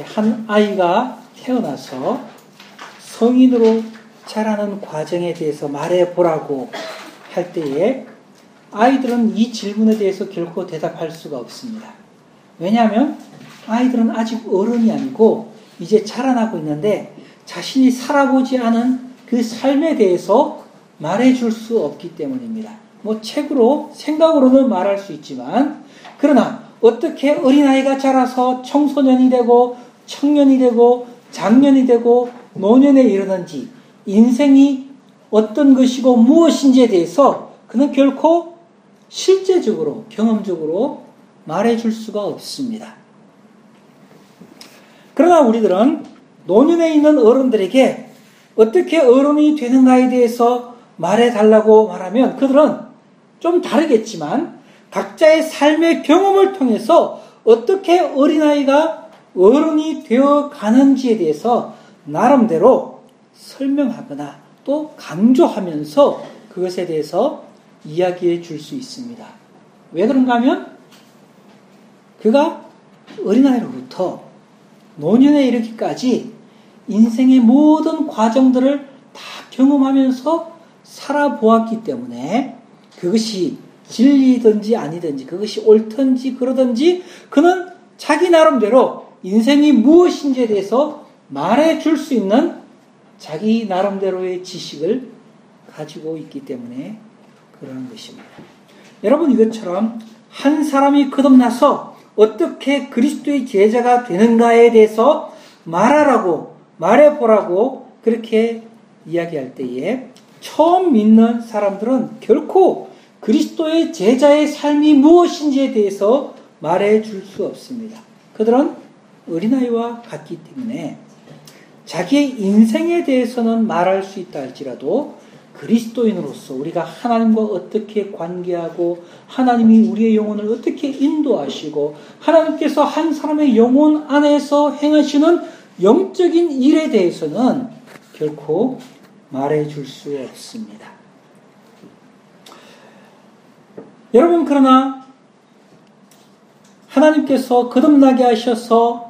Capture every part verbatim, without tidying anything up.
한 아이가 태어나서 성인으로 자라는 과정에 대해서 말해보라고 할 때에 아이들은 이 질문에 대해서 결코 대답할 수가 없습니다. 왜냐하면 아이들은 아직 어른이 아니고 이제 자라나고 있는데 자신이 살아보지 않은 그 삶에 대해서 말해줄 수 없기 때문입니다. 뭐 책으로 생각으로는 말할 수 있지만 그러나 어떻게 어린아이가 자라서 청소년이 되고 청년이 되고 장년이 되고 노년에 이르는지 인생이 어떤 것이고 무엇인지에 대해서 그는 결코 실제적으로 경험적으로 말해줄 수가 없습니다. 그러나 우리들은 노년에 있는 어른들에게 어떻게 어른이 되는가에 대해서 말해달라고 말하면 그들은 좀 다르겠지만 각자의 삶의 경험을 통해서 어떻게 어린아이가 어른이 되어 가는지에 대해서 나름대로 설명하거나 또 강조하면서 그것에 대해서 이야기해 줄 수 있습니다. 왜 그런가 하면 그가 어린아이로부터 노년에 이르기까지 인생의 모든 과정들을 다 경험하면서 살아보았기 때문에 그것이 진리든지 아니든지 그것이 옳든지 그러든지 그는 자기 나름대로 인생이 무엇인지에 대해서 말해줄 수 있는 자기 나름대로의 지식을 가지고 있기 때문에 그러는 것입니다. 여러분 이것처럼 한 사람이 거듭나서 어떻게 그리스도의 제자가 되는가에 대해서 말하라고 말해보라고 그렇게 이야기할 때에 처음 믿는 사람들은 결코 그리스도의 제자의 삶이 무엇인지에 대해서 말해줄 수 없습니다. 그들은 어린아이와 같기 때문에 자기의 인생에 대해서는 말할 수 있다 할지라도 그리스도인으로서 우리가 하나님과 어떻게 관계하고 하나님이 우리의 영혼을 어떻게 인도하시고 하나님께서 한 사람의 영혼 안에서 행하시는 영적인 일에 대해서는 결코 말해줄 수 없습니다. 여러분 그러나 하나님께서 거듭나게 하셔서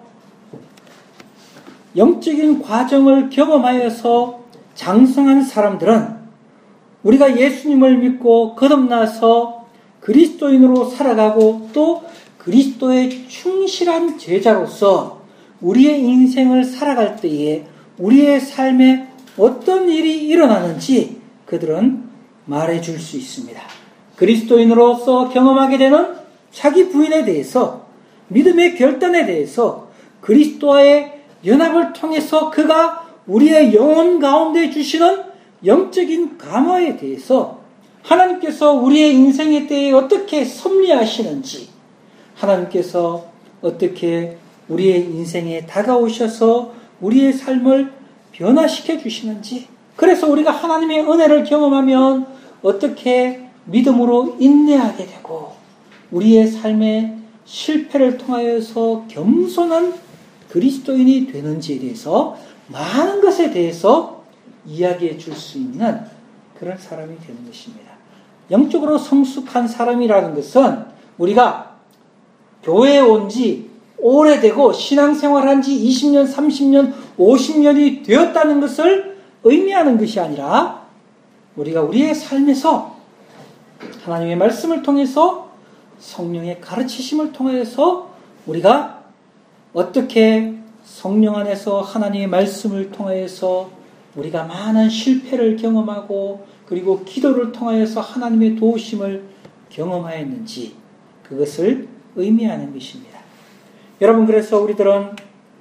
영적인 과정을 경험하여서 장성한 사람들은 우리가 예수님을 믿고 거듭나서 그리스도인으로 살아가고 또 그리스도의 충실한 제자로서 우리의 인생을 살아갈 때에 우리의 삶에 어떤 일이 일어나는지 그들은 말해줄 수 있습니다. 그리스도인으로서 경험하게 되는 자기 부인에 대해서 믿음의 결단에 대해서 그리스도와의 연합을 통해서 그가 우리의 영혼 가운데 주시는 영적인 감화에 대해서 하나님께서 우리의 인생의 때에 어떻게 섭리하시는지 하나님께서 어떻게 우리의 인생에 다가오셔서 우리의 삶을 변화시켜 주시는지 그래서 우리가 하나님의 은혜를 경험하면 어떻게 믿음으로 인내하게 되고 우리의 삶의 실패를 통하여서 겸손한 그리스도인이 되는지에 대해서 많은 것에 대해서 이야기해 줄 수 있는 그런 사람이 되는 것입니다. 영적으로 성숙한 사람이라는 것은 우리가 교회에 온 지 오래되고 신앙생활한 지 이십 년, 삼십 년, 오십 년이 되었다는 것을 의미하는 것이 아니라 우리가 우리의 삶에서 하나님의 말씀을 통해서 성령의 가르치심을 통해서 우리가 어떻게 성령 안에서 하나님의 말씀을 통하여서 우리가 많은 실패를 경험하고 그리고 기도를 통하여서 하나님의 도우심을 경험하였는지 그것을 의미하는 것입니다. 여러분 그래서 우리들은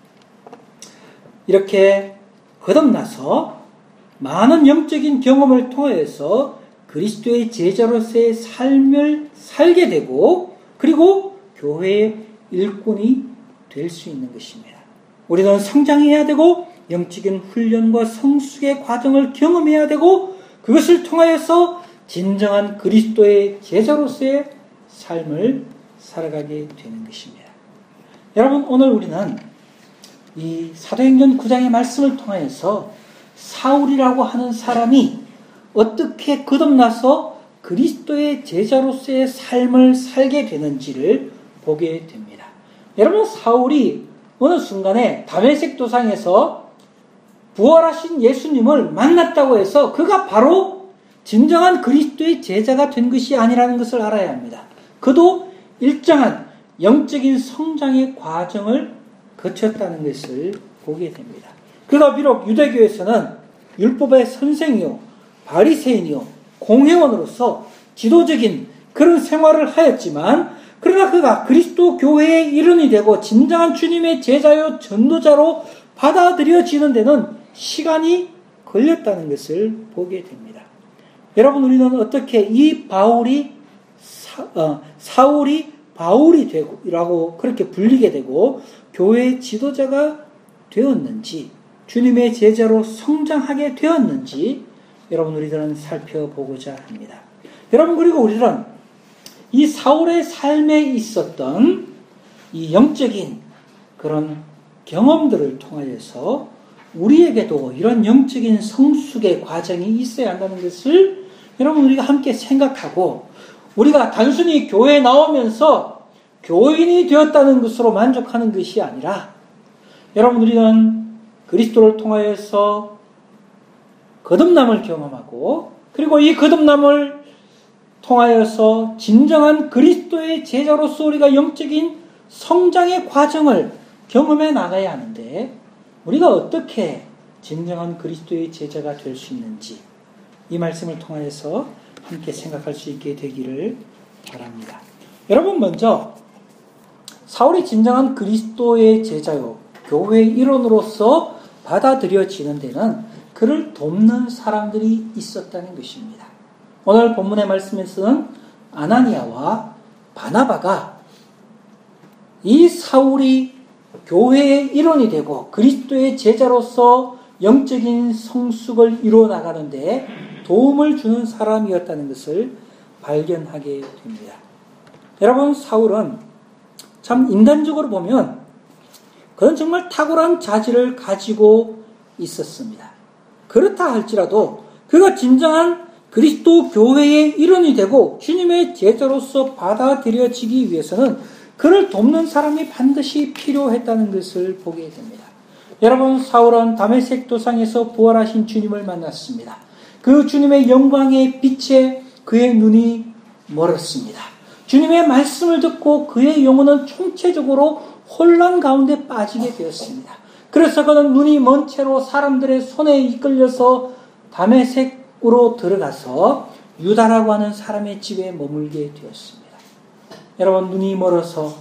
이렇게 거듭나서 많은 영적인 경험을 통해서 그리스도의 제자로서의 삶을 살게 되고 그리고 교회의 일꾼이 될 수 있는 것입니다. 우리는 성장해야 되고 영적인 훈련과 성숙의 과정을 경험해야 되고 그것을 통하여서 진정한 그리스도의 제자로서의 삶을 살아가게 되는 것입니다. 여러분 오늘 우리는 이 사도행전 구 장의 말씀을 통하여서 사울이라고 하는 사람이 어떻게 거듭나서 그리스도의 제자로서의 삶을 살게 되는지를 보게 됩니다. 여러분 사울이 어느 순간에 다메섹 도상에서 부활하신 예수님을 만났다고 해서 그가 바로 진정한 그리스도의 제자가 된 것이 아니라는 것을 알아야 합니다. 그도 일정한 영적인 성장의 과정을 거쳤다는 것을 보게 됩니다. 그가 비록 유대교에서는 율법의 선생이요, 바리새인이요, 공회원으로서 지도적인 그런 생활을 하였지만, 그러나 그가 그리스도 교회의 일원이 되고 진정한 주님의 제자요 전도자로 받아들여지는 데는 시간이 걸렸다는 것을 보게 됩니다. 여러분, 우리는 어떻게 이 바울이 사, 어, 사울이 바울이 되고 라고 그렇게 불리게 되고 교회의 지도자가 되었는지, 주님의 제자로 성장하게 되었는지 여러분 우리들은 살펴보고자 합니다. 여러분, 그리고 우리는 이 사울의 삶에 있었던 이 영적인 그런 경험들을 통하여서 우리에게도 이런 영적인 성숙의 과정이 있어야 한다는 것을 여러분 우리가 함께 생각하고, 우리가 단순히 교회에 나오면서 교인이 되었다는 것으로 만족하는 것이 아니라, 여러분 우리는 그리스도를 통하여서 거듭남을 경험하고, 그리고 이 거듭남을 통하여서 진정한 그리스도의 제자로서 우리가 영적인 성장의 과정을 경험해 나가야 하는데, 우리가 어떻게 진정한 그리스도의 제자가 될 수 있는지 이 말씀을 통하여서 함께 생각할 수 있게 되기를 바랍니다. 여러분, 먼저 사울이 진정한 그리스도의 제자요 교회의 일원으로서 받아들여지는 데는 그를 돕는 사람들이 있었다는 것입니다. 오늘 본문의 말씀에서는 아나니아와 바나바가 이 사울이 교회의 일원이 되고 그리스도의 제자로서 영적인 성숙을 이루어 나가는데 도움을 주는 사람이었다는 것을 발견하게 됩니다. 여러분, 사울은 참 인간적으로 보면 그는 정말 탁월한 자질을 가지고 있었습니다. 그렇다 할지라도 그가 진정한 그리스도 교회의 일원이 되고 주님의 제자로서 받아들여지기 위해서는 그를 돕는 사람이 반드시 필요했다는 것을 보게 됩니다. 여러분, 사울은 다메섹 도상에서 부활하신 주님을 만났습니다. 그 주님의 영광의 빛에 그의 눈이 멀었습니다. 주님의 말씀을 듣고 그의 영혼은 총체적으로 혼란 가운데 빠지게 되었습니다. 그래서 그는 눈이 먼 채로 사람들의 손에 이끌려서 다메섹으로 들어가서 유다라고 하는 사람의 집에 머물게 되었습니다. 여러분, 눈이 멀어서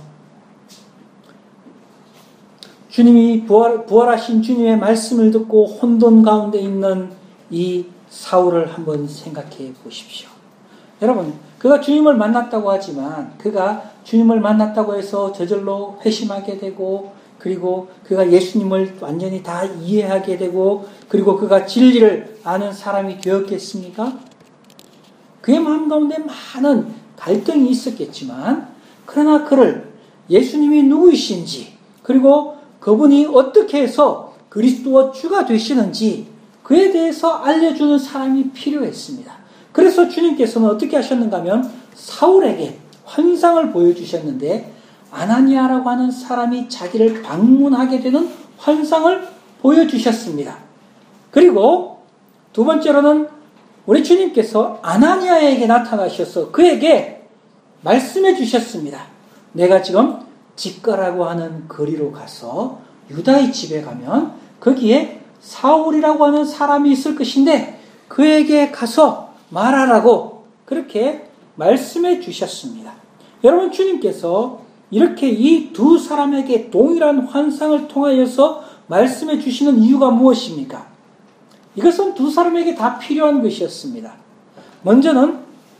주님이 부활, 부활하신 주님의 말씀을 듣고 혼돈 가운데 있는 이 사울을 한번 생각해 보십시오. 여러분, 그가 주님을 만났다고 하지만 그가 주님을 만났다고 해서 저절로 회심하게 되고, 그리고 그가 예수님을 완전히 다 이해하게 되고, 그리고 그가 진리를 아는 사람이 되었겠습니까? 그의 마음 가운데 많은 갈등이 있었겠지만, 그러나 그를 예수님이 누구이신지, 그리고 그분이 어떻게 해서 그리스도와 주가 되시는지 그에 대해서 알려주는 사람이 필요했습니다. 그래서 주님께서는 어떻게 하셨는가 하면 사울에게 환상을 보여주셨는데, 아나니아라고 하는 사람이 자기를 방문하게 되는 환상을 보여주셨습니다. 그리고 두 번째로는 우리 주님께서 아나니아에게 나타나셔서 그에게 말씀해 주셨습니다. 내가 지금 직가라고 하는 거리로 가서 유다의 집에 가면 거기에 사울이라고 하는 사람이 있을 것인데 그에게 가서 말하라고 그렇게 말씀해 주셨습니다. 여러분, 주님께서 이렇게 이 두 사람에게 동일한 환상을 통하여서 말씀해 주시는 이유가 무엇입니까? 이것은 두 사람에게 다 필요한 것이었습니다. 먼저는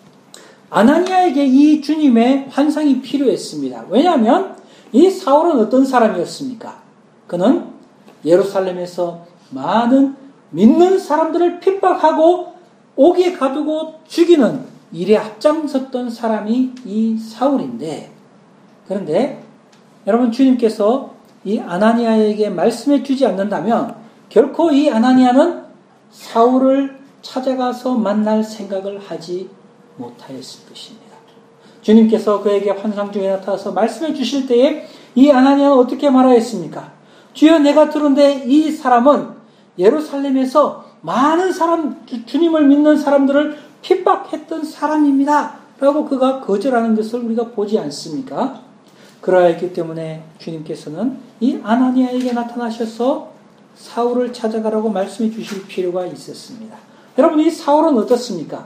아나니아에게 이 주님의 환상이 필요했습니다. 왜냐하면 이 사울은 어떤 사람이었습니까? 그는 예루살렘에서 많은 믿는 사람들을 핍박하고 옥에 가두고 죽이는 일에 앞장섰던 사람이 이 사울인데, 그런데 여러분, 주님께서 이 아나니아에게 말씀해 주지 않는다면 결코 이 아나니아는 사울을 찾아가서 만날 생각을 하지 못하였을 것입니다. 주님께서 그에게 환상 중에 나타나서 말씀해 주실 때에 이 아나니아는 어떻게 말하였습니까? 주여 내가 들은데 이 사람은 예루살렘에서 많은 사람, 주, 주님을 믿는 사람들을 핍박했던 사람입니다. 라고 그가 거절하는 것을 우리가 보지 않습니까? 그러했기 때문에 주님께서는 이 아나니아에게 나타나셔서 사울을 찾아가라고 말씀해 주실 필요가 있었습니다. 여러분, 이 사울은 어떻습니까?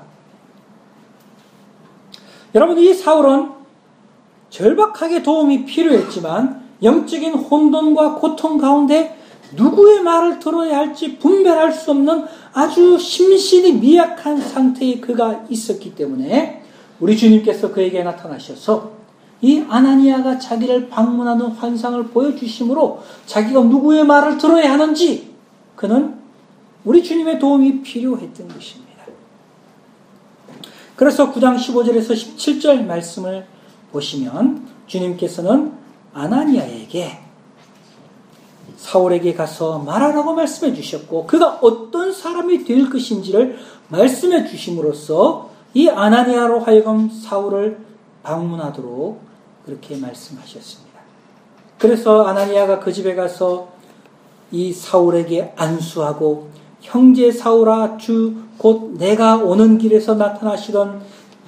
여러분, 이 사울은 절박하게 도움이 필요했지만 영적인 혼돈과 고통 가운데 누구의 말을 들어야 할지 분별할 수 없는 아주 심신이 미약한 상태에 그가 있었기 때문에 우리 주님께서 그에게 나타나셔서 이 아나니아가 자기를 방문하는 환상을 보여주심으로 자기가 누구의 말을 들어야 하는지 그는 우리 주님의 도움이 필요했던 것입니다. 그래서 구 장 십오 절에서 십칠 절 말씀을 보시면 주님께서는 아나니아에게 사울에게 가서 말하라고 말씀해 주셨고 그가 어떤 사람이 될 것인지를 말씀해 주심으로써 이 아나니아로 하여금 사울을 방문하도록 그렇게 말씀하셨습니다. 그래서 아나니아가 그 집에 가서 이 사울에게 안수하고 형제 사울아 주 곧 내가 오는 길에서 나타나시던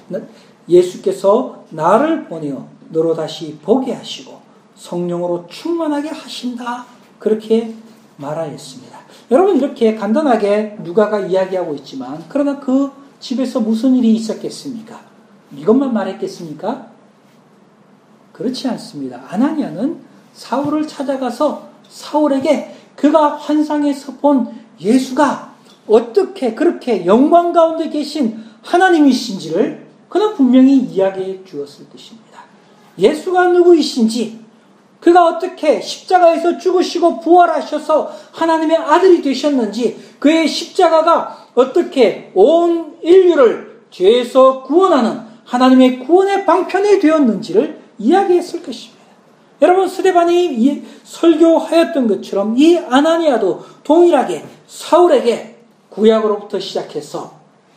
예수께서 나를 보내어 너로 다시 보게 하시고 성령으로 충만하게 하신다. 그렇게 말하였습니다. 여러분 이렇게 간단하게 누가가 이야기하고 있지만 그러나 그 집에서 무슨 일이 있었겠습니까? 이것만 말했겠습니까? 그렇지 않습니다. 아나니아는 사울을 찾아가서 사울에게 그가 환상에서 본 예수가 어떻게 그렇게 영광 가운데 계신 하나님이신지를 그는 분명히 이야기해 주었을 것입니다. 예수가 누구이신지 그가 어떻게 십자가에서 죽으시고 부활하셔서 하나님의 아들이 되셨는지 그의 십자가가 어떻게 온 인류를 죄에서 구원하는 하나님의 구원의 방편이 되었는지를 이야기했을 것입니다. 여러분 스데반이 설교하였던 것처럼 이 아나니아도 동일하게 사울에게 구약으로부터 시작해서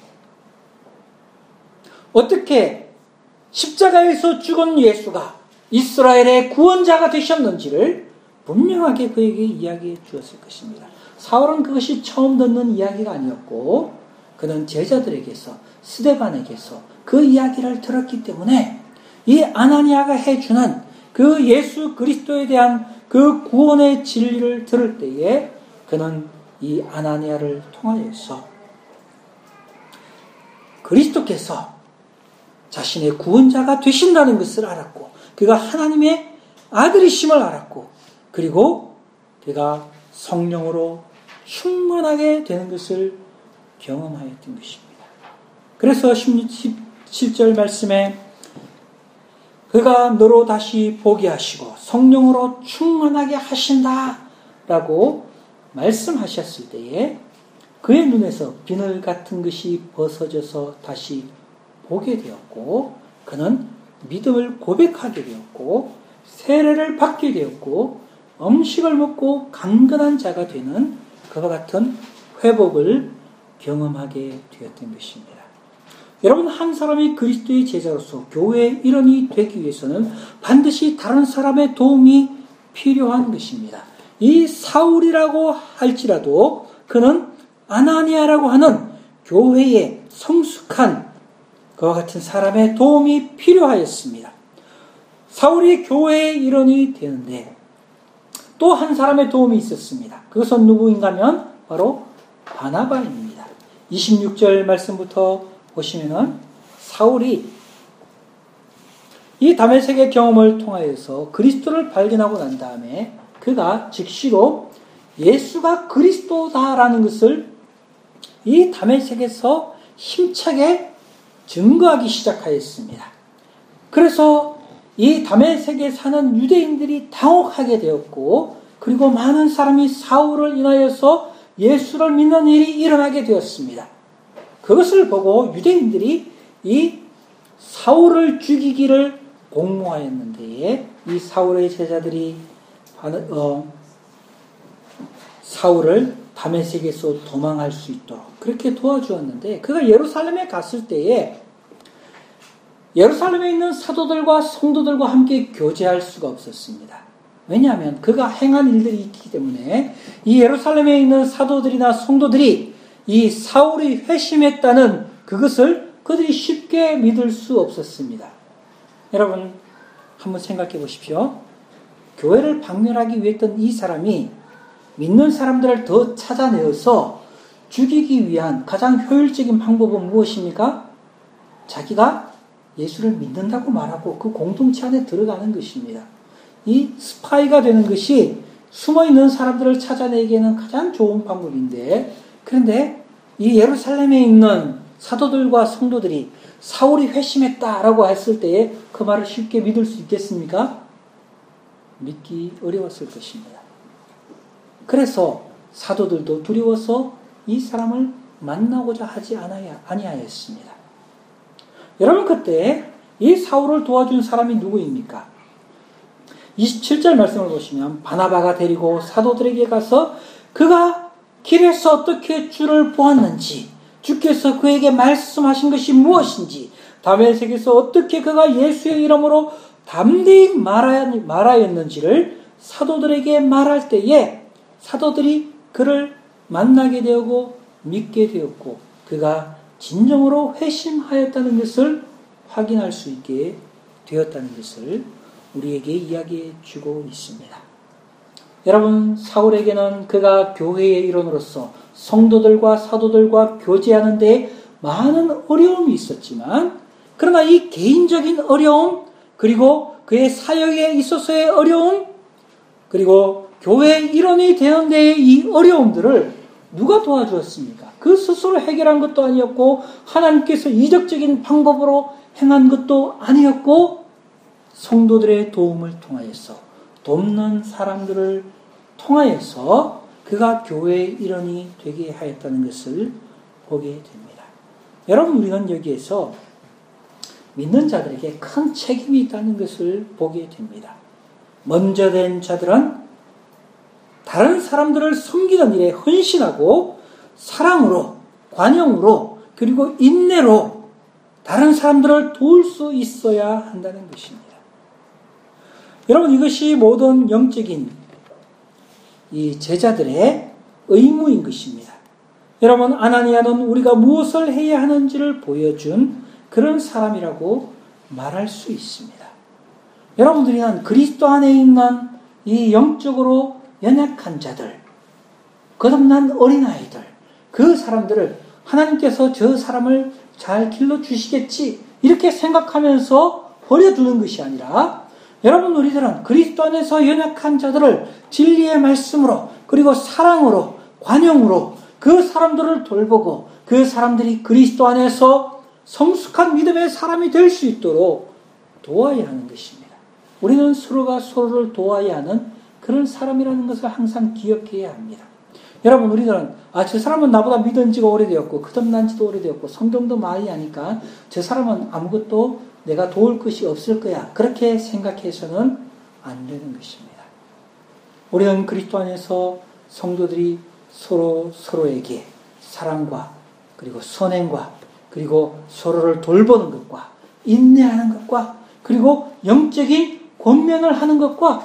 어떻게 십자가에서 죽은 예수가 이스라엘의 구원자가 되셨는지를 분명하게 그에게 이야기해 주었을 것입니다. 사울은 그것이 처음 듣는 이야기가 아니었고 그는 제자들에게서 스데반에게서 그 이야기를 들었기 때문에 이 아나니아가 해주는 그 예수 그리스도에 대한 그 구원의 진리를 들을 때에 그는 이 아나니아를 통하여서 그리스도께서 자신의 구원자가 되신다는 것을 알았고 그가 하나님의 아들이심을 알았고 그리고 그가 성령으로 충만하게 되는 것을 경험하였던 것입니다. 그래서 십칠 절 말씀에 그가 너로 다시 보게 하시고 성령으로 충만하게 하신다 라고 말씀하셨을 때에 그의 눈에서 비늘 같은 것이 벗어져서 다시 보게 되었고 그는 믿음을 고백하게 되었고 세례를 받게 되었고 음식을 먹고 강건한 자가 되는 그와 같은 회복을 경험하게 되었던 것입니다. 여러분 한 사람이 그리스도의 제자로서 교회의 일원이 되기 위해서는 반드시 다른 사람의 도움이 필요한 것입니다. 이 사울이라고 할지라도 그는 아나니아라고 하는 교회의 성숙한 그와 같은 사람의 도움이 필요하였습니다. 사울이 교회의 일원이 되는데 또 한 사람의 도움이 있었습니다. 그것은 누구인가 하면 바로 바나바입니다. 이십육 절 말씀부터 보시면은 사울이 이 다메섹의 경험을 통하여서 그리스도를 발견하고 난 다음에 그가 즉시로 예수가 그리스도다라는 것을 이 다메섹에서 힘차게 증거하기 시작하였습니다. 그래서 이 다메섹에 사는 유대인들이 당혹하게 되었고 그리고 많은 사람이 사울을 인하여서 예수를 믿는 일이 일어나게 되었습니다. 그것을 보고 유대인들이 이 사울을 죽이기를 공모하였는데 이 사울의 제자들이 어, 사울을 다메섹에서 도망할 수 있도록 그렇게 도와주었는데 그가 예루살렘에 갔을 때에 예루살렘에 있는 사도들과 성도들과 함께 교제할 수가 없었습니다. 왜냐하면 그가 행한 일들이 있기 때문에 이 예루살렘에 있는 사도들이나 성도들이 이 사울이 회심했다는 그것을 그들이 쉽게 믿을 수 없었습니다. 여러분 한번 생각해 보십시오. 교회를 박멸하기 위해 했던 이 사람이 믿는 사람들을 더 찾아내어서 죽이기 위한 가장 효율적인 방법은 무엇입니까? 자기가 예수를 믿는다고 말하고 그 공동체 안에 들어가는 것입니다. 이 스파이가 되는 것이 숨어있는 사람들을 찾아내기에는 가장 좋은 방법인데, 그런데 이 예루살렘에 있는 사도들과 성도들이 사울이 회심했다라고 했을 때에 그 말을 쉽게 믿을 수 있겠습니까? 믿기 어려웠을 것입니다. 그래서 사도들도 두려워서 이 사람을 만나고자 하지 아니하였습니다. 여러분 그때 이 사울을 도와준 사람이 누구입니까? 이십칠 절 말씀을 보시면 바나바가 데리고 사도들에게 가서 그가 길에서 어떻게 주를 보았는지, 주께서 그에게 말씀하신 것이 무엇인지, 다메섹에서 어떻게 그가 예수의 이름으로 담대히 말하였는지를 사도들에게 말할 때에 사도들이 그를 만나게 되었고 믿게 되었고 그가 진정으로 회심하였다는 것을 확인할 수 있게 되었다는 것을 우리에게 이야기해 주고 있습니다. 여러분, 사울에게는 그가 교회의 일원으로서 성도들과 사도들과 교제하는 데 많은 어려움이 있었지만, 그러나 이 개인적인 어려움, 그리고 그의 사역에 있어서의 어려움, 그리고 교회의 일원이 되는 데의 이 어려움들을 누가 도와주었습니까? 그 스스로 해결한 것도 아니었고 하나님께서 이적적인 방법으로 행한 것도 아니었고 성도들의 도움을 통하여서, 돕는 사람들을 통하여서 그가 교회의 일원이 되게 하였다는 것을 보게 됩니다. 여러분, 우리는 여기에서 믿는 자들에게 큰 책임이 있다는 것을 보게 됩니다. 먼저 된 자들은 다른 사람들을 섬기는 일에 헌신하고 사랑으로, 관용으로, 그리고 인내로 다른 사람들을 도울 수 있어야 한다는 것입니다. 여러분, 이것이 모든 영적인 이 제자들의 의무인 것입니다. 여러분, 아나니아는 우리가 무엇을 해야 하는지를 보여준 그런 사람이라고 말할 수 있습니다. 여러분들이는 그리스도 안에 있는 이 영적으로 연약한 자들, 거듭난 어린아이들, 그 사람들을 하나님께서 저 사람을 잘 길러주시겠지 이렇게 생각하면서 버려두는 것이 아니라, 여러분, 우리들은 그리스도 안에서 연약한 자들을 진리의 말씀으로, 그리고 사랑으로, 관용으로 그 사람들을 돌보고 그 사람들이 그리스도 안에서 성숙한 믿음의 사람이 될 수 있도록 도와야 하는 것입니다. 우리는 서로가 서로를 도와야 하는 그런 사람이라는 것을 항상 기억해야 합니다. 여러분, 우리들은 아, 저 사람은 나보다 믿은 지가 오래되었고 거듭난 지도 오래되었고 성경도 많이 하니까 저 사람은 아무것도 내가 도울 것이 없을 거야, 그렇게 생각해서는 안 되는 것입니다. 우리는 그리스도 안에서 성도들이 서로 서로에게 사랑과 그리고 선행과 그리고 서로를 돌보는 것과 인내하는 것과 그리고 영적인 권면을 하는 것과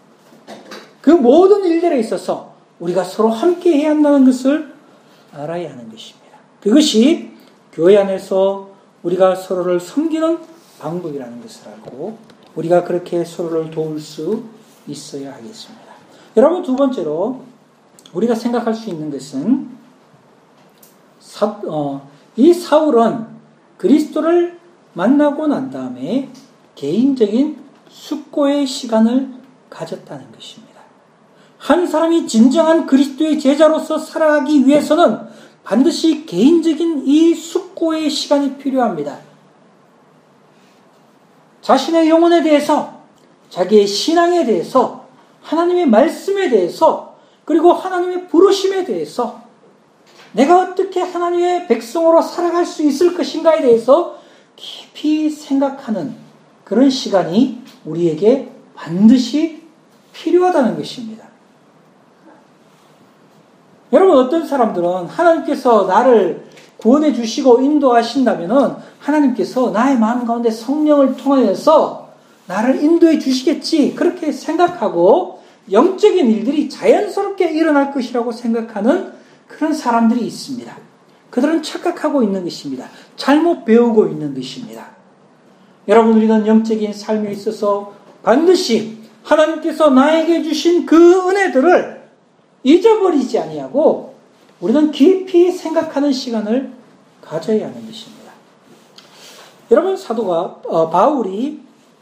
그 모든 일들에 있어서 우리가 서로 함께 해야 한다는 것을 알아야 하는 것입니다. 그것이 교회 안에서 우리가 서로를 섬기는 방법이라는 것을 알고 우리가 그렇게 서로를 도울 수 있어야 하겠습니다. 여러분, 두 번째로 우리가 생각할 수 있는 것은 사, 어, 이 사울은 그리스도를 만나고 난 다음에 개인적인 숙고의 시간을 가졌다는 것입니다. 한 사람이 진정한 그리스도의 제자로서 살아가기 위해서는 반드시 개인적인 이 숙고의 시간이 필요합니다. 자신의 영혼에 대해서, 자기의 신앙에 대해서, 하나님의 말씀에 대해서, 그리고 하나님의 부르심에 대해서, 내가 어떻게 하나님의 백성으로 살아갈 수 있을 것인가에 대해서 깊이 생각하는 그런 시간이 우리에게 반드시 필요하다는 것입니다. 여러분, 어떤 사람들은 하나님께서 나를 구원해 주시고 인도하신다면 하나님께서 나의 마음 가운데 성령을 통하여서 나를 인도해 주시겠지 그렇게 생각하고 영적인 일들이 자연스럽게 일어날 것이라고 생각하는 그런 사람들이 있습니다. 그들은 착각하고 있는 것입니다. 잘못 배우고 있는 것입니다. 여러분, 우리는 영적인 삶에 있어서 반드시 하나님께서 나에게 주신 그 은혜들을 잊어버리지 아니하고 우리는 깊이 생각하는 시간을 가져야 하는 것입니다. 여러분, 사도가 어, 바울이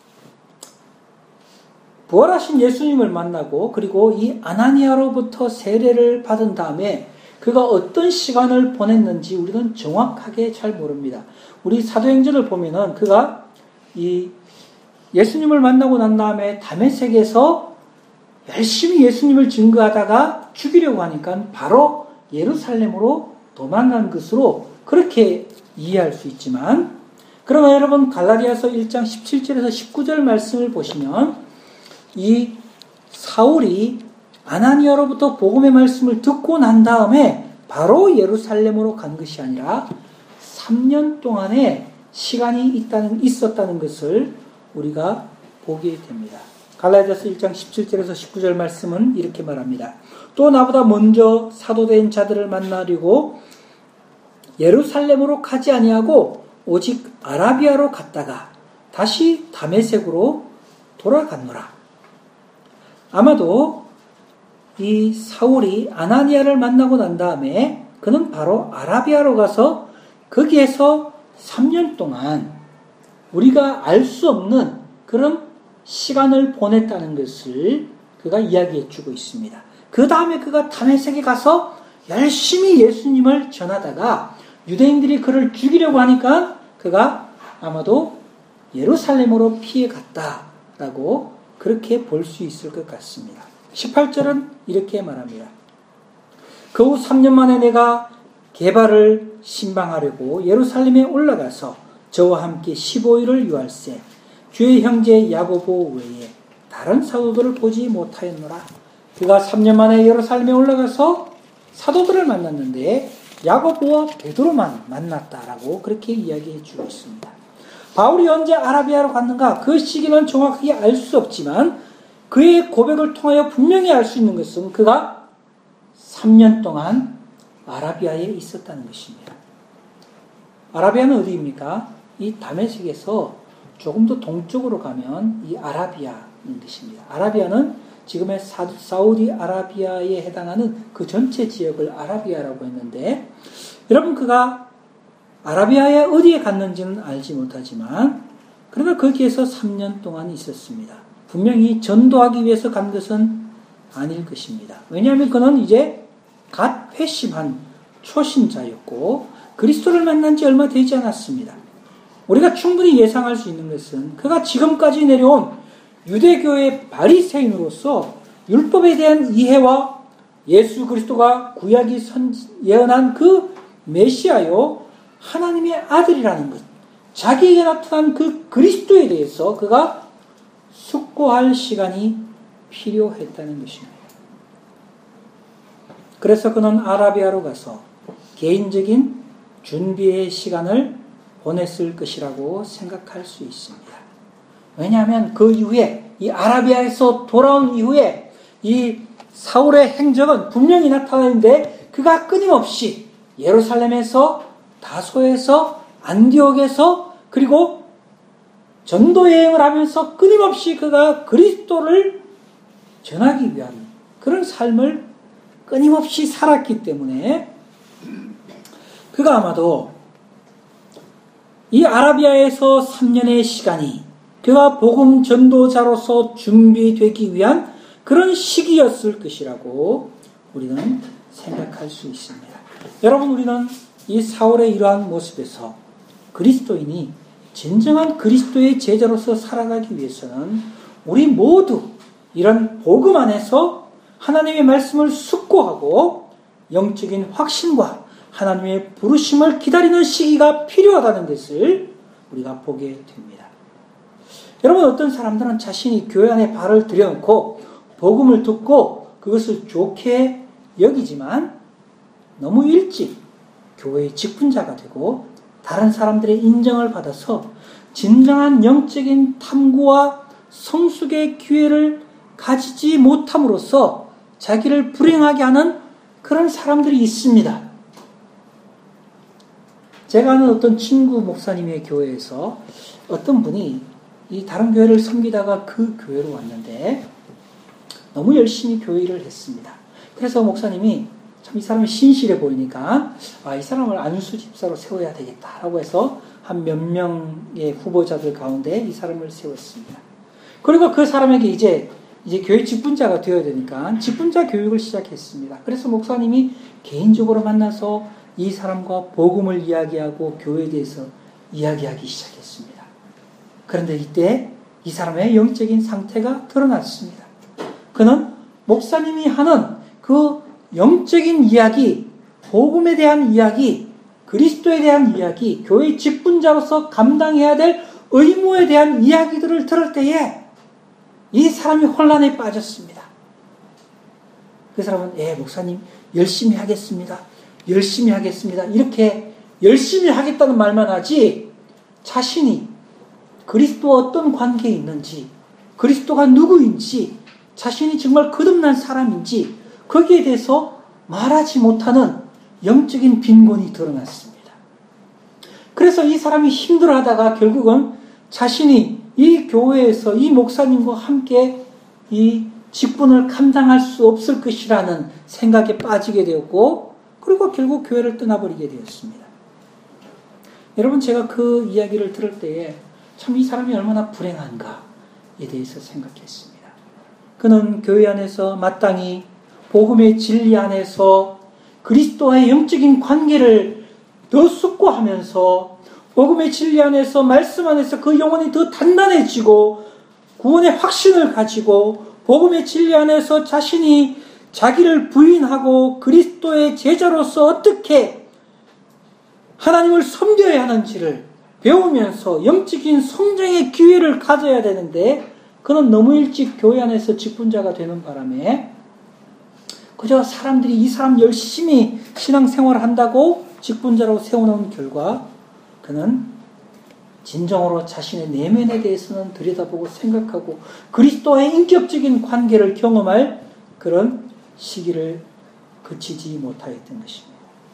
부활하신 예수님을 만나고 그리고 이 아나니아로부터 세례를 받은 다음에 그가 어떤 시간을 보냈는지 우리는 정확하게 잘 모릅니다. 우리 사도행전을 보면은 그가 이 예수님을 만나고 난 다음에 다메섹에서 열심히 예수님을 증거하다가 죽이려고 하니까 바로 예루살렘으로 도망간 것으로 그렇게 이해할 수 있지만, 그러나 여러분 갈라디아서 일 장 십칠 절에서 십구 절 말씀을 보시면 이 사울이 아나니아로부터 복음의 말씀을 듣고 난 다음에 바로 예루살렘으로 간 것이 아니라 삼 년 동안의 시간이 있다는, 있었다는 것을 우리가 보게 됩니다. 갈라디아서 일 장 십칠 절에서 십구 절 말씀은 이렇게 말합니다. 또 나보다 먼저 사도된 자들을 만나려고 예루살렘으로 가지 아니하고 오직 아라비아로 갔다가 다시 다메섹으로 돌아갔노라. 아마도 이 사울이 아나니아를 만나고 난 다음에 그는 바로 아라비아로 가서 거기에서 삼 년 동안 우리가 알 수 없는 그런 시간을 보냈다는 것을 그가 이야기해 주고 있습니다. 그 다음에 그가 다메섹에 가서 열심히 예수님을 전하다가 유대인들이 그를 죽이려고 하니까 그가 아마도 예루살렘으로 피해 갔다라고 그렇게 볼 수 있을 것 같습니다. 십팔 절은 이렇게 말합니다. 그 후 삼 년 만에 내가 게바를 신방하려고 예루살렘에 올라가서 저와 함께 십오 일을 유할세 주의 형제 야고보 외에 다른 사도들을 보지 못하였노라. 그가 삼 년 만에 예루살렘에 올라가서 사도들을 만났는데 야고보와 베드로만 만났다라고 그렇게 이야기해 주고 있습니다. 바울이 언제 아라비아로 갔는가 그 시기는 정확하게 알 수 없지만 그의 고백을 통하여 분명히 알 수 있는 것은 그가 삼 년 동안 아라비아에 있었다는 것입니다. 아라비아는 어디입니까? 이 다메섹에서 조금 더 동쪽으로 가면 이 아라비아인 것입니다. 아라비아는 지금의 사우디아라비아에 해당하는 그 전체 지역을 아라비아라고 했는데, 여러분 그가 아라비아에 어디에 갔는지는 알지 못하지만 그러나 거기에서 삼 년 동안 있었습니다. 분명히 전도하기 위해서 간 것은 아닐 것입니다. 왜냐하면 그는 이제 갓 회심한 초신자였고 그리스도를 만난 지 얼마 되지 않았습니다. 우리가 충분히 예상할 수 있는 것은 그가 지금까지 내려온 유대교의 바리새인으로서 율법에 대한 이해와 예수 그리스도가 구약이 선, 예언한 그 메시아요 하나님의 아들이라는 것, 자기에게 나타난 그 그리스도에 대해서 그가 숙고할 시간이 필요했다는 것입니다. 그래서 그는 아라비아로 가서 개인적인 준비의 시간을 보냈을 것이라고 생각할 수 있습니다. 왜냐하면 그 이후에 이 아라비아에서 돌아온 이후에 이 사울의 행적은 분명히 나타나는데 그가 끊임없이 예루살렘에서 다소에서 안디옥에서 그리고 전도 여행을 하면서 끊임없이 그가 그리스도를 전하기 위한 그런 삶을 끊임없이 살았기 때문에 그가 아마도 이 아라비아에서 삼 년의 시간이 그가 복음 전도자로서 준비되기 위한 그런 시기였을 것이라고 우리는 생각할 수 있습니다. 여러분, 우리는 이 사울의 이러한 모습에서 그리스도인이 진정한 그리스도의 제자로서 살아가기 위해서는 우리 모두 이런 복음 안에서 하나님의 말씀을 숙고하고 영적인 확신과 하나님의 부르심을 기다리는 시기가 필요하다는 것을 우리가 보게 됩니다. 여러분, 어떤 사람들은 자신이 교회 안에 발을 들여놓고 복음을 듣고 그것을 좋게 여기지만 너무 일찍 교회의 직분자가 되고 다른 사람들의 인정을 받아서 진정한 영적인 탐구와 성숙의 기회를 가지지 못함으로써 자기를 불행하게 하는 그런 사람들이 있습니다. 제가 아는 어떤 친구 목사님의 교회에서 어떤 분이 이 다른 교회를 섬기다가 그 교회로 왔는데 너무 열심히 교회 일을 했습니다. 그래서 목사님이 참 이 사람이 신실해 보이니까 아, 이 사람을 안수 집사로 세워야 되겠다라고 해서 한 몇 명의 후보자들 가운데 이 사람을 세웠습니다. 그리고 그 사람에게 이제 이제 교회 직분자가 되어야 되니까 직분자 교육을 시작했습니다. 그래서 목사님이 개인적으로 만나서 이 사람과 복음을 이야기하고 교회에 대해서 이야기하기 시작했습니다. 그런데 이때 이 사람의 영적인 상태가 드러났습니다. 그는 목사님이 하는 그 영적인 이야기, 복음에 대한 이야기, 그리스도에 대한 이야기, 교회 직분자로서 감당해야 될 의무에 대한 이야기들을 들을 때에 이 사람이 혼란에 빠졌습니다. 그 사람은 예, 목사님 열심히 하겠습니다. 열심히 하겠습니다. 이렇게 열심히 하겠다는 말만 하지 자신이 그리스도와 어떤 관계에 있는지, 그리스도가 누구인지, 자신이 정말 거듭난 사람인지 거기에 대해서 말하지 못하는 영적인 빈곤이 드러났습니다. 그래서 이 사람이 힘들어하다가 결국은 자신이 이 교회에서 이 목사님과 함께 이 직분을 감당할 수 없을 것이라는 생각에 빠지게 되었고, 그리고 결국 교회를 떠나버리게 되었습니다. 여러분, 제가 그 이야기를 들을 때에 참 이 사람이 얼마나 불행한가에 대해서 생각했습니다. 그는 교회 안에서 마땅히 복음의 진리 안에서 그리스도와의 영적인 관계를 더 숙고하면서 복음의 진리 안에서 말씀 안에서 그 영혼이 더 단단해지고 구원의 확신을 가지고 복음의 진리 안에서 자신이 자기를 부인하고 그리스도의 제자로서 어떻게 하나님을 섬겨야 하는지를 배우면서 영적인 성장의 기회를 가져야 되는데 그는 너무 일찍 교회 안에서 직분자가 되는 바람에 그저 사람들이 이 사람 열심히 신앙생활을 한다고 직분자로 세워놓은 결과 그는 진정으로 자신의 내면에 대해서는 들여다보고 생각하고 그리스도와의 인격적인 관계를 경험할 그런 시기를 그치지 못하였던 것입니다.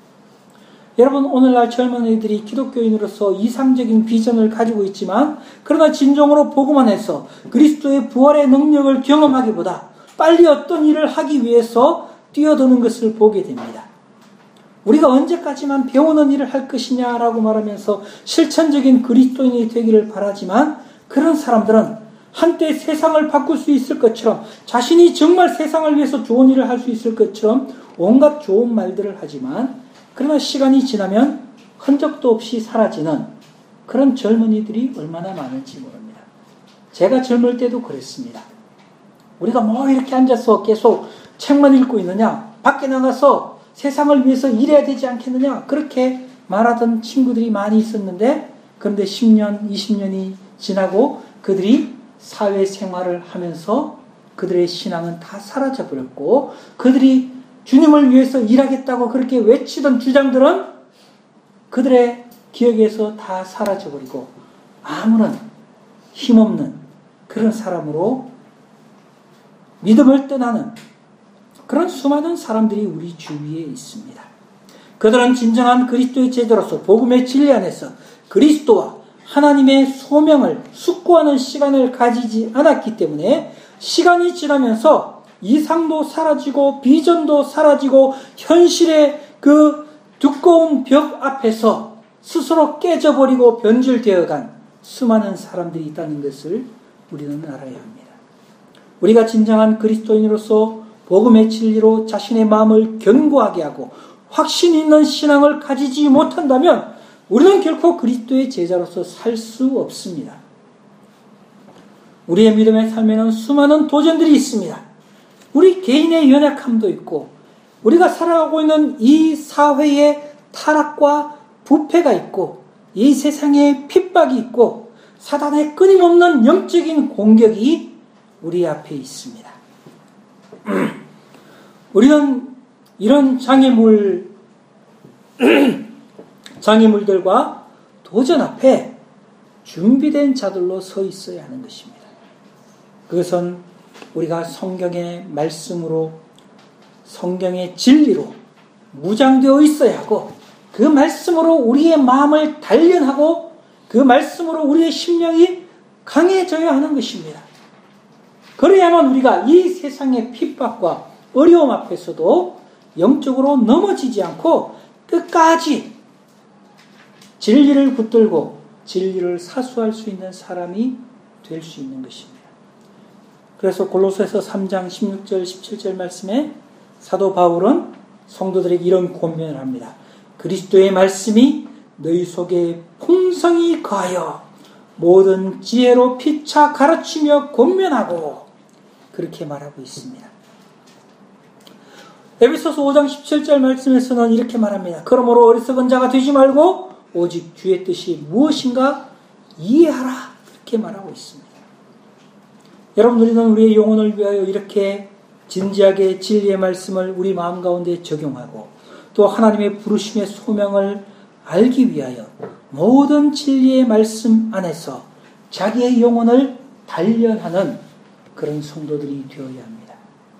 여러분, 오늘날 젊은이들이 기독교인으로서 이상적인 비전을 가지고 있지만 그러나 진정으로 복음 안에서 그리스도의 부활의 능력을 경험하기보다 빨리 어떤 일을 하기 위해서 뛰어드는 것을 보게 됩니다. 우리가 언제까지만 배우는 일을 할 것이냐라고 말하면서 실천적인 그리스도인이 되기를 바라지만 그런 사람들은 한때 세상을 바꿀 수 있을 것처럼 자신이 정말 세상을 위해서 좋은 일을 할 수 있을 것처럼 온갖 좋은 말들을 하지만 그러나 시간이 지나면 흔적도 없이 사라지는 그런 젊은이들이 얼마나 많은지 모릅니다. 제가 젊을 때도 그랬습니다. 우리가 뭐 이렇게 앉아서 계속 책만 읽고 있느냐, 밖에 나가서 세상을 위해서 일해야 되지 않겠느냐, 그렇게 말하던 친구들이 많이 있었는데 그런데 십 년, 이십 년이 지나고 그들이 사회생활을 하면서 그들의 신앙은 다 사라져버렸고 그들이 주님을 위해서 일하겠다고 그렇게 외치던 주장들은 그들의 기억에서 다 사라져버리고 아무런 힘없는 그런 사람으로 믿음을 떠나는 그런 수많은 사람들이 우리 주위에 있습니다. 그들은 진정한 그리스도의 제자로서 복음의 진리 안에서 그리스도와 하나님의 소명을 숙고하는 시간을 가지지 않았기 때문에 시간이 지나면서 이상도 사라지고 비전도 사라지고 현실의 그 두꺼운 벽 앞에서 스스로 깨져버리고 변질되어간 수많은 사람들이 있다는 것을 우리는 알아야 합니다. 우리가 진정한 그리스도인으로서 복음의 진리로 자신의 마음을 견고하게 하고 확신 있는 신앙을 가지지 못한다면 우리는 결코 그리스도의 제자로서 살 수 없습니다. 우리의 믿음의 삶에는 수많은 도전들이 있습니다. 우리 개인의 연약함도 있고 우리가 살아가고 있는 이 사회의 타락과 부패가 있고 이 세상에 핍박이 있고 사단의 끊임없는 영적인 공격이 우리 앞에 있습니다. 우리는 이런 장애물 장애물들과 도전 앞에 준비된 자들로 서 있어야 하는 것입니다. 그것은 우리가 성경의 말씀으로, 성경의 진리로 무장되어 있어야 하고, 그 말씀으로 우리의 마음을 단련하고, 그 말씀으로 우리의 심령이 강해져야 하는 것입니다. 그래야만 우리가 이 세상의 핍박과 어려움 앞에서도 영적으로 넘어지지 않고 끝까지 진리를 붙들고 진리를 사수할 수 있는 사람이 될 수 있는 것입니다. 그래서 골로새서 삼 장 십육 절 십칠 절 말씀에 사도 바울은 성도들에게 이런 권면을 합니다. 그리스도의 말씀이 너희 속에 풍성히 거하여 모든 지혜로 피차 가르치며 권면하고, 그렇게 말하고 있습니다. 에베소서 오 장 십칠 절 말씀에서는 이렇게 말합니다. 그러므로 어리석은 자가 되지 말고 오직 주의 뜻이 무엇인가 이해하라, 그렇게 말하고 있습니다. 여러분, 우리는 우리의 영혼을 위하여 이렇게 진지하게 진리의 말씀을 우리 마음 가운데 적용하고, 또 하나님의 부르심의 소명을 알기 위하여 모든 진리의 말씀 안에서 자기의 영혼을 단련하는 그런 성도들이 되어야 합니다.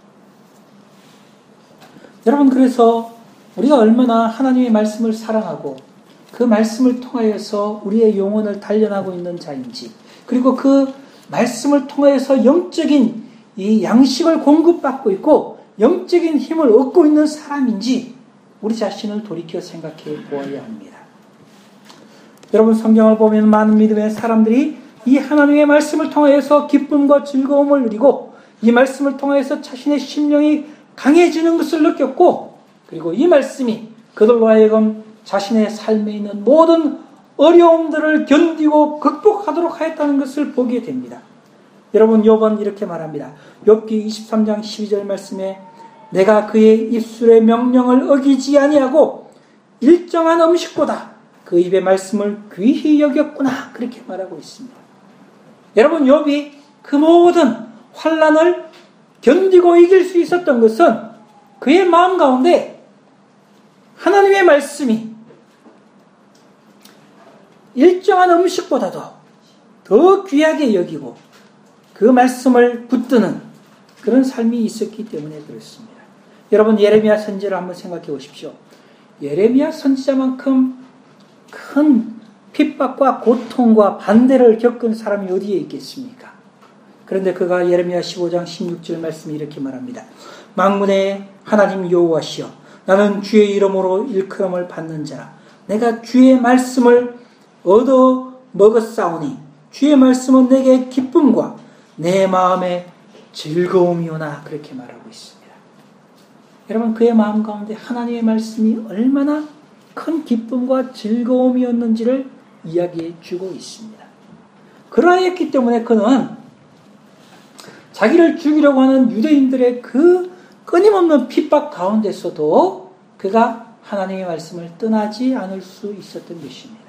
여러분, 그래서 우리가 얼마나 하나님의 말씀을 사랑하고 그 말씀을 통하여서 우리의 영혼을 단련하고 있는 자인지, 그리고 그 말씀을 통하여서 영적인 이 양식을 공급받고 있고 영적인 힘을 얻고 있는 사람인지 우리 자신을 돌이켜 생각해 보아야 합니다. 여러분, 성경을 보면 많은 믿음의 사람들이 이 하나님의 말씀을 통하여서 기쁨과 즐거움을 누리고 이 말씀을 통하여서 자신의 심령이 강해지는 것을 느꼈고, 그리고 이 말씀이 그들로 하여금 자신의 삶에 있는 모든 어려움들을 견디고 극복하도록 하였다는 것을 보게 됩니다. 여러분, 욥은 이렇게 말합니다. 욥기 이십삼 장 십이 절 말씀에 내가 그의 입술의 명령을 어기지 아니하고 일정한 음식보다 그 입의 말씀을 귀히 여겼구나, 그렇게 말하고 있습니다. 여러분, 욥이 그 모든 환난을 견디고 이길 수 있었던 것은 그의 마음 가운데 하나님의 말씀이 일정한 음식보다도 더 귀하게 여기고 그 말씀을 붙드는 그런 삶이 있었기 때문에 그렇습니다. 여러분, 예레미야 선지자를 한번 생각해 보십시오. 예레미야 선지자만큼 큰 핍박과 고통과 반대를 겪은 사람이 어디에 있겠습니까? 그런데 그가 예레미야 십오 장 십육 절 말씀이 이렇게 말합니다. 만군의 하나님 여호와시여, 나는 주의 이름으로 일컬음을 받는 자라. 내가 주의 말씀을 얻어 먹었사오니 주의 말씀은 내게 기쁨과 내 마음의 즐거움이오나, 그렇게 말하고 있습니다. 여러분, 그의 마음 가운데 하나님의 말씀이 얼마나 큰 기쁨과 즐거움이었는지를 이야기해 주고 있습니다. 그러했기 때문에 그는 자기를 죽이려고 하는 유대인들의 그 끊임없는 핍박 가운데서도 그가 하나님의 말씀을 떠나지 않을 수 있었던 것입니다.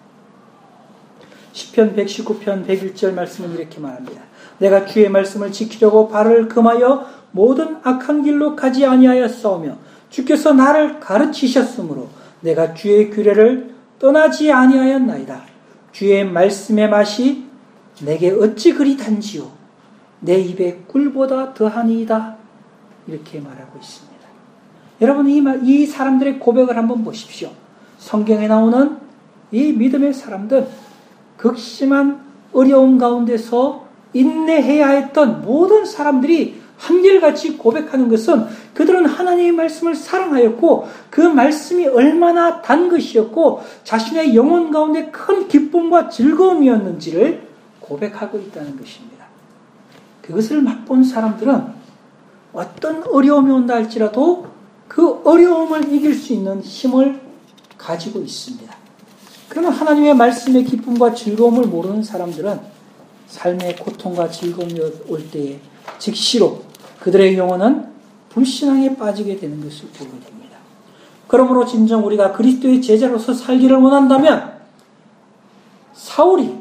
시편 백십구 편 백일 절 말씀은 이렇게 말합니다. 내가 주의 말씀을 지키려고 발을 금하여 모든 악한 길로 가지 아니하였사오며 주께서 나를 가르치셨으므로 내가 주의 규례를 떠나지 아니하였나이다. 주의 말씀의 맛이 내게 어찌 그리 단지요, 내 입에 꿀보다 더하니이다, 이렇게 말하고 있습니다. 여러분, 이, 이 사람들의 고백을 한번 보십시오. 성경에 나오는 이 믿음의 사람들, 극심한 어려움 가운데서 인내해야 했던 모든 사람들이 한결같이 고백하는 것은 그들은 하나님의 말씀을 사랑하였고 그 말씀이 얼마나 단 것이었고 자신의 영혼 가운데 큰 기쁨과 즐거움이었는지를 고백하고 있다는 것입니다. 그것을 맛본 사람들은 어떤 어려움이 온다 할지라도 그 어려움을 이길 수 있는 힘을 가지고 있습니다. 그러나 하나님의 말씀의 기쁨과 즐거움을 모르는 사람들은 삶의 고통과 즐거움이 올 때에 즉시로 그들의 영혼은 불신앙에 빠지게 되는 것을 보게 됩니다. 그러므로 진정 우리가 그리스도의 제자로서 살기를 원한다면 사울이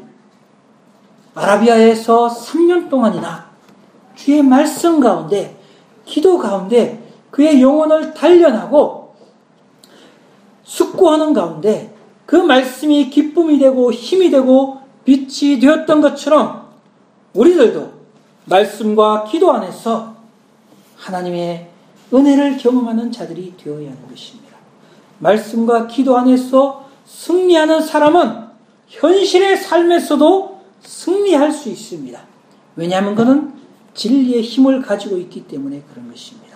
아라비아에서 삼 년 동안이나 주의 말씀 가운데, 기도 가운데 그의 영혼을 단련하고 숙고하는 가운데 그 말씀이 기쁨이 되고 힘이 되고 빛이 되었던 것처럼 우리들도 말씀과 기도 안에서 하나님의 은혜를 경험하는 자들이 되어야 하는 것입니다. 말씀과 기도 안에서 승리하는 사람은 현실의 삶에서도 승리할 수 있습니다. 왜냐하면 그는 진리의 힘을 가지고 있기 때문에 그런 것입니다.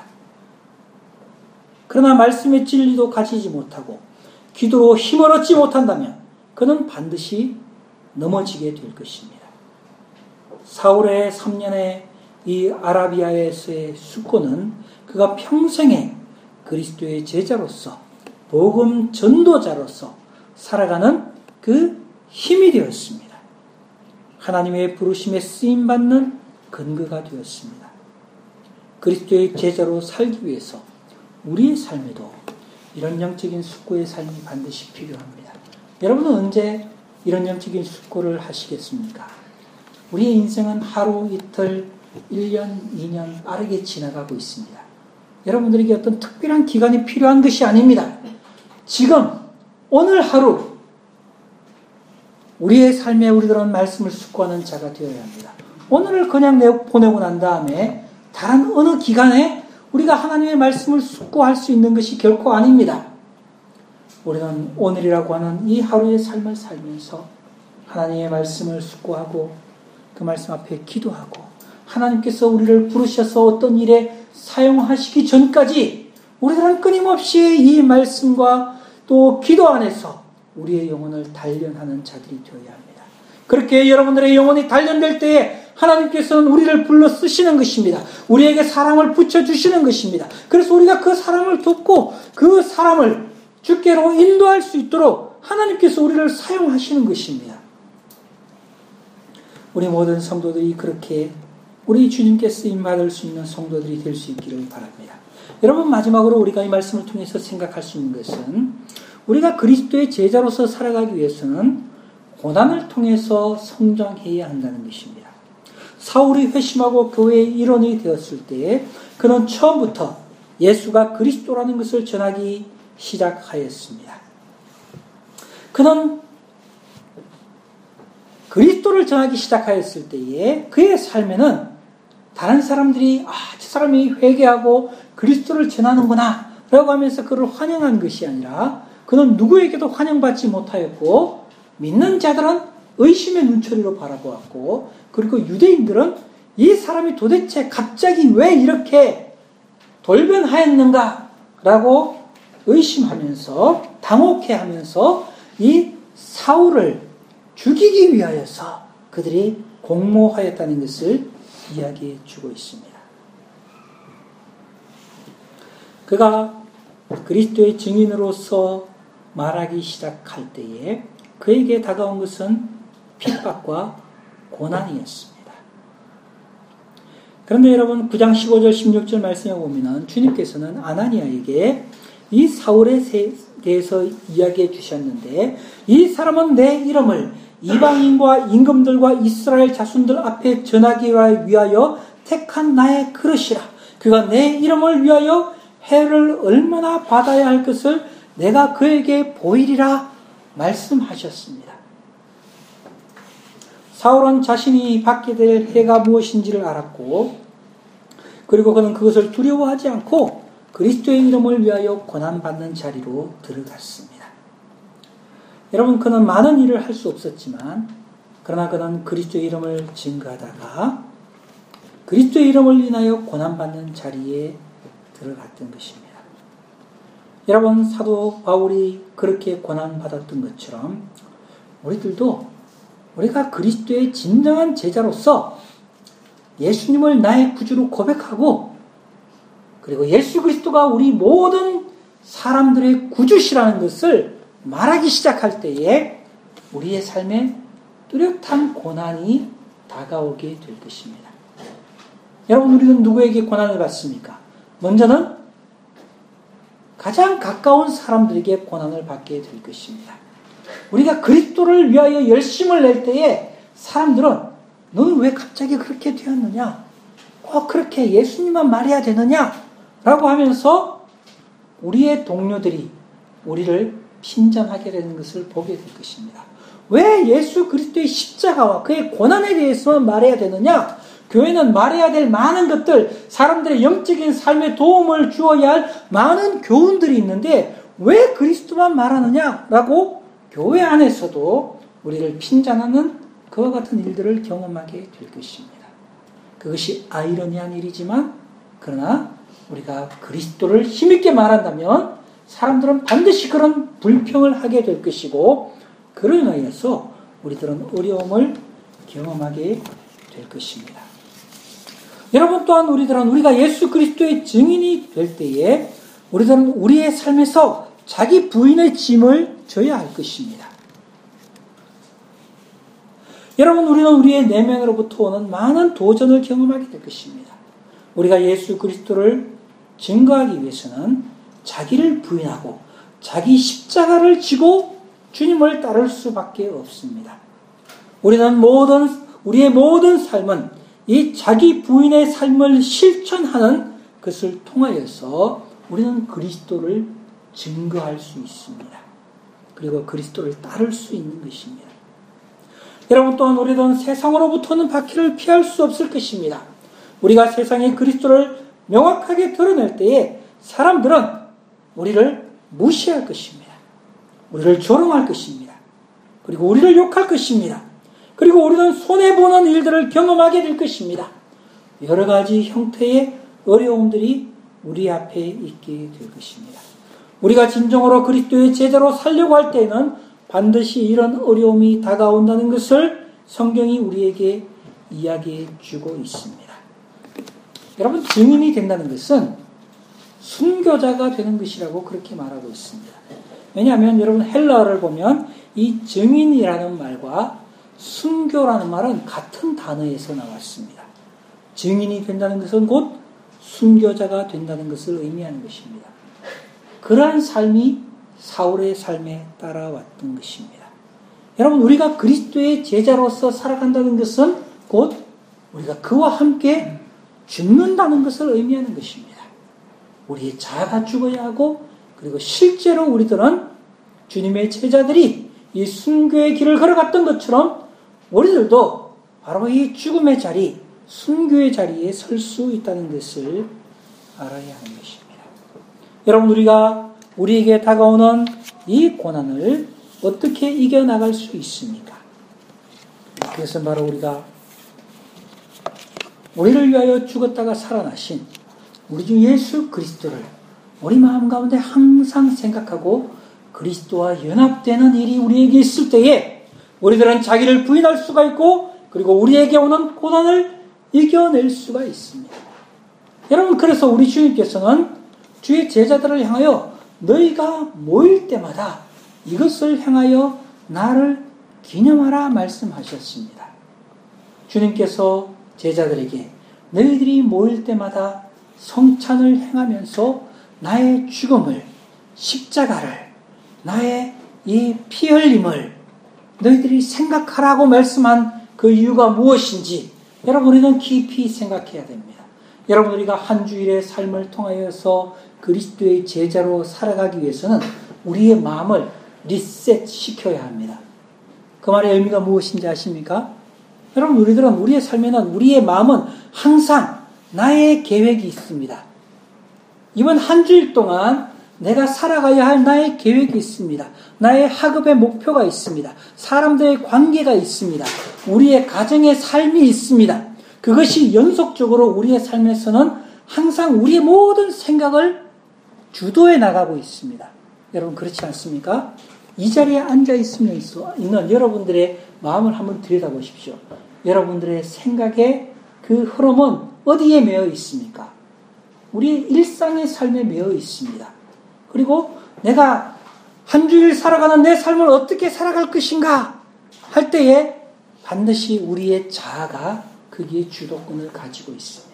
그러나 말씀의 진리도 가지지 못하고 기도로 힘을 얻지 못한다면 그는 반드시 넘어지게 될 것입니다. 사울의 삼 년의 이 아라비아에서의 숙고는 그가 평생에 그리스도의 제자로서 복음 전도자로서 살아가는 그 힘이 되었습니다. 하나님의 부르심에 쓰임받는 근거가 되었습니다. 그리스도의 제자로 살기 위해서 우리의 삶에도 이런 영적인 숙고의 삶이 반드시 필요합니다. 여러분은 언제 이런 영적인 숙고를 하시겠습니까? 우리의 인생은 하루, 이틀, 일 년, 이 년 빠르게 지나가고 있습니다. 여러분들에게 어떤 특별한 기간이 필요한 것이 아닙니다. 지금 오늘 하루 우리의 삶에 우리들은 말씀을 숙고하는 자가 되어야 합니다. 오늘을 그냥 보내고 난 다음에 다른 어느 기간에 우리가 하나님의 말씀을 숙고할 수 있는 것이 결코 아닙니다. 우리는 오늘이라고 하는 이 하루의 삶을 살면서 하나님의 말씀을 숙고하고 그 말씀 앞에 기도하고 하나님께서 우리를 부르셔서 어떤 일에 사용하시기 전까지 우리들은 끊임없이 이 말씀과 또 기도 안에서 우리의 영혼을 단련하는 자들이 되어야 합니다. 그렇게 여러분들의 영혼이 단련될 때에 하나님께서는 우리를 불러 쓰시는 것입니다. 우리에게 사람을 붙여주시는 것입니다. 그래서 우리가 그 사람을 돕고 그 사람을 주께로 인도할 수 있도록 하나님께서 우리를 사용하시는 것입니다. 우리 모든 성도들이 그렇게 우리 주님께 쓰임받을 수 있는 성도들이 될 수 있기를 바랍니다. 여러분, 마지막으로 우리가 이 말씀을 통해서 생각할 수 있는 것은 우리가 그리스도의 제자로서 살아가기 위해서는 고난을 통해서 성장해야 한다는 것입니다. 사울이 회심하고 교회의 일원이 되었을 때 그는 처음부터 예수가 그리스도라는 것을 전하기 시작하였습니다. 그는 그리스도를 전하기 시작하였을 때에 그의 삶에는 다른 사람들이 아, 저 사람이 회개하고 그리스도를 전하는구나 라고 하면서 그를 환영한 것이 아니라 그는 누구에게도 환영받지 못하였고 믿는 자들은 의심의 눈초리로 바라보았고 그리고 유대인들은 이 사람이 도대체 갑자기 왜 이렇게 돌변하였는가 라고 의심하면서 당혹해하면서 이 사울을 죽이기 위하여서 그들이 공모하였다는 것을 이야기해 주고 있습니다. 그가 그리스도의 증인으로서 말하기 시작할 때에 그에게 다가온 것은 핍박과 고난이었습니다. 그런데 여러분 구 장 십오 절 십육 절 말씀에 보면 주님께서는 아나니아에게 이 사울에 대해서 이야기해 주셨는데 이 사람은 내 이름을 이방인과 임금들과 이스라엘 자손들 앞에 전하기 위하여 택한 나의 그릇이라. 그가 내 이름을 위하여 해를 얼마나 받아야 할 것을 내가 그에게 보이리라 말씀하셨습니다. 사울은 자신이 받게 될 해가 무엇인지를 알았고 그리고 그는 그것을 두려워하지 않고 그리스도의 이름을 위하여 고난받는 자리로 들어갔습니다. 여러분, 그는 많은 일을 할 수 없었지만 그러나 그는 그리스도의 이름을 증거하다가 그리스도의 이름을 인하여 고난받는 자리에 들어갔던 것입니다. 여러분, 사도 바울이 그렇게 고난받았던 것처럼 우리들도 우리가 그리스도의 진정한 제자로서 예수님을 나의 구주로 고백하고 그리고 예수 그리스도가 우리 모든 사람들의 구주시라는 것을 말하기 시작할 때에 우리의 삶에 뚜렷한 고난이 다가오게 될 것입니다. 여러분, 우리는 누구에게 고난을 받습니까? 먼저는 가장 가까운 사람들에게 고난을 받게 될 것입니다. 우리가 그리스도를 위하여 열심을 낼 때에 사람들은 너는 왜 갑자기 그렇게 되었느냐? 꼭 그렇게 예수님만 말해야 되느냐? 라고 하면서 우리의 동료들이 우리를 핀잔하게 되는 것을 보게 될 것입니다. 왜 예수 그리스도의 십자가와 그의 고난에 대해서만 말해야 되느냐? 교회는 말해야 될 많은 것들, 사람들의 영적인 삶에 도움을 주어야 할 많은 교훈들이 있는데 왜 그리스도만 말하느냐라고 교회 안에서도 우리를 핀잔하는 그와 같은 일들을 경험하게 될 것입니다. 그것이 아이러니한 일이지만 그러나 우리가 그리스도를 힘있게 말한다면 사람들은 반드시 그런 불평을 하게 될 것이고 그로 인하여서 우리들은 어려움을 경험하게 될 것입니다. 여러분 또한 우리들은 우리가 예수 그리스도의 증인이 될 때에 우리들은 우리의 삶에서 자기 부인의 짐을 져야 할 것입니다. 여러분 우리는 우리의 내면으로부터 오는 많은 도전을 경험하게 될 것입니다. 우리가 예수 그리스도를 증거하기 위해서는 자기를 부인하고 자기 십자가를 지고 주님을 따를 수밖에 없습니다. 우리는 모든 우리의 모든 삶은 이 자기 부인의 삶을 실천하는 것을 통하여서 우리는 그리스도를 증거할 수 있습니다. 그리고 그리스도를 따를 수 있는 것입니다. 여러분 또한 우리는 세상으로부터는 박해를 피할 수 없을 것입니다. 우리가 세상에 그리스도를 명확하게 드러낼 때에 사람들은 우리를 무시할 것입니다. 우리를 조롱할 것입니다. 그리고 우리를 욕할 것입니다. 그리고 우리는 손해보는 일들을 경험하게 될 것입니다. 여러 가지 형태의 어려움들이 우리 앞에 있게 될 것입니다. 우리가 진정으로 그리스도의 제자로 살려고 할 때에는 반드시 이런 어려움이 다가온다는 것을 성경이 우리에게 이야기해 주고 있습니다. 여러분 증인이 된다는 것은 순교자가 되는 것이라고 그렇게 말하고 있습니다. 왜냐하면 여러분 헬라어를 보면 이 증인이라는 말과 순교라는 말은 같은 단어에서 나왔습니다. 증인이 된다는 것은 곧 순교자가 된다는 것을 의미하는 것입니다. 그러한 삶이 사울의 삶에 따라왔던 것입니다. 여러분 우리가 그리스도의 제자로서 살아간다는 것은 곧 우리가 그와 함께 죽는다는 것을 의미하는 것입니다. 우리의 자아가 죽어야 하고 그리고 실제로 우리들은 주님의 제자들이 이 순교의 길을 걸어갔던 것처럼 우리들도 바로 이 죽음의 자리, 순교의 자리에 설 수 있다는 것을 알아야 하는 것입니다. 여러분 우리가 우리에게 다가오는 이 고난을 어떻게 이겨나갈 수 있습니까? 그것은 바로 우리가 우리를 위하여 죽었다가 살아나신 우리 주 예수 그리스도를 우리 마음 가운데 항상 생각하고 그리스도와 연합되는 일이 우리에게 있을 때에 우리들은 자기를 부인할 수가 있고 그리고 우리에게 오는 고난을 이겨낼 수가 있습니다. 여러분 그래서 우리 주님께서는 주의 제자들을 향하여 너희가 모일 때마다 이것을 향하여 나를 기념하라 말씀하셨습니다. 주님께서 제자들에게 너희들이 모일 때마다 성찬을 행하면서 나의 죽음을, 십자가를, 나의 이 피 흘림을 너희들이 생각하라고 말씀한 그 이유가 무엇인지 여러분 우리는 깊이 생각해야 됩니다. 여러분 우리가 한 주일의 삶을 통하여서 그리스도의 제자로 살아가기 위해서는 우리의 마음을 리셋시켜야 합니다. 그 말의 의미가 무엇인지 아십니까? 여러분 우리들은 우리의 삶에는 우리의 마음은 항상 나의 계획이 있습니다. 이번 한 주일 동안 내가 살아가야 할 나의 계획이 있습니다. 나의 학업의 목표가 있습니다. 사람들의 관계가 있습니다. 우리의 가정의 삶이 있습니다. 그것이 연속적으로 우리의 삶에서는 항상 우리의 모든 생각을 주도해 나가고 있습니다. 여러분 그렇지 않습니까? 이 자리에 앉아 있으면 있는 여러분들의 마음을 한번 들여다보십시오. 여러분들의 생각의 그 흐름은 어디에 매여 있습니까? 우리의 일상의 삶에 매여 있습니다. 그리고 내가 한 주일 살아가는 내 삶을 어떻게 살아갈 것인가 할 때에 반드시 우리의 자아가 거기에 주도권을 가지고 있습니다.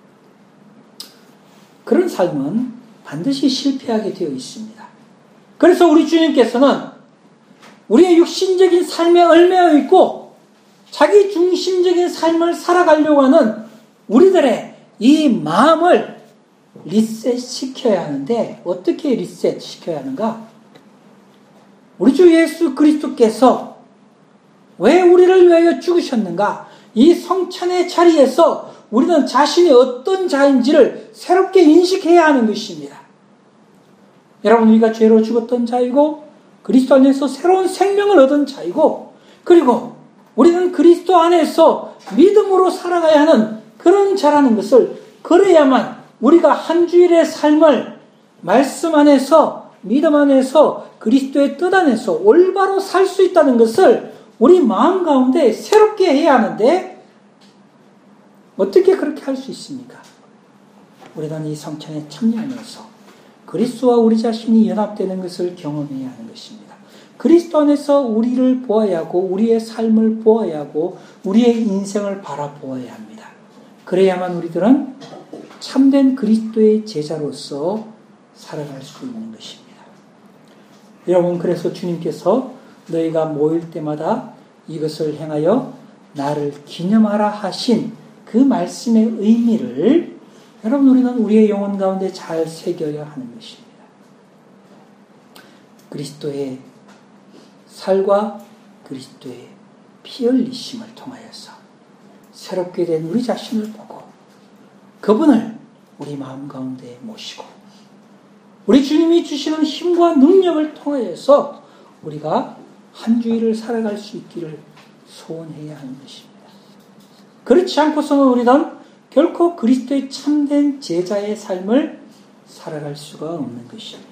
그런 삶은 반드시 실패하게 되어 있습니다. 그래서 우리 주님께서는 우리의 육신적인 삶에 얽매여 있고 자기 중심적인 삶을 살아가려고 하는 우리들의 이 마음을 리셋시켜야 하는데 어떻게 리셋시켜야 하는가? 우리 주 예수 그리스도께서 왜 우리를 위하여 죽으셨는가? 이 성찬의 자리에서 우리는 자신이 어떤 자인지를 새롭게 인식해야 하는 것입니다. 여러분, 우리가 죄로 죽었던 자이고 그리스도 안에서 새로운 생명을 얻은 자이고, 그리고 우리는 그리스도 안에서 믿음으로 살아가야 하는 그런 자라는 것을, 그래야만 우리가 한 주일의 삶을 말씀 안에서, 믿음 안에서, 그리스도의 뜻 안에서 올바로 살 수 있다는 것을 우리 마음 가운데 새롭게 해야 하는데, 어떻게 그렇게 할 수 있습니까? 우리는 이 성찬에 참여하면서 그리스도와 우리 자신이 연합되는 것을 경험해야 하는 것입니다. 그리스도 안에서 우리를 보아야 하고, 우리의 삶을 보아야 하고, 우리의 인생을 바라보아야 합니다. 그래야만 우리들은 참된 그리스도의 제자로서 살아갈 수 있는 것입니다. 여러분, 그래서 주님께서 너희가 모일 때마다 이것을 행하여 나를 기념하라 하신 그 말씀의 의미를 여러분, 우리는 우리의 영혼 가운데 잘 새겨야 하는 것입니다. 그리스도의 살과 그리스도의 피 흘리심을 통하여서 새롭게 된 우리 자신을 보고 그분을 우리 마음 가운데 모시고 우리 주님이 주시는 힘과 능력을 통하여서 우리가 한 주일을 살아갈 수 있기를 소원해야 하는 것입니다. 그렇지 않고서는 우리는 결코 그리스도의 참된 제자의 삶을 살아갈 수가 없는 것입니다.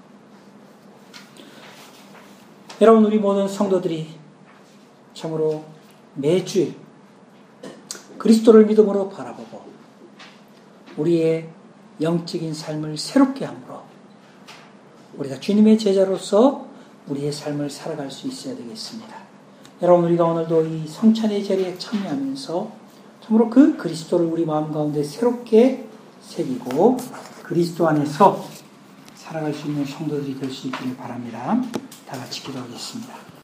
여러분, 우리 모든 성도들이 참으로 매주 그리스도를 믿음으로 바라보고 우리의 영적인 삶을 새롭게 함으로 우리가 주님의 제자로서 우리의 삶을 살아갈 수 있어야 되겠습니다. 여러분, 우리가 오늘도 이 성찬의 자리에 참여하면서 참으로 그 그리스도를 우리 마음 가운데 새롭게 새기고 그리스도 안에서 살아갈 수 있는 성도들이 될 수 있기를 바랍니다. 다 같이 기도하겠습니다.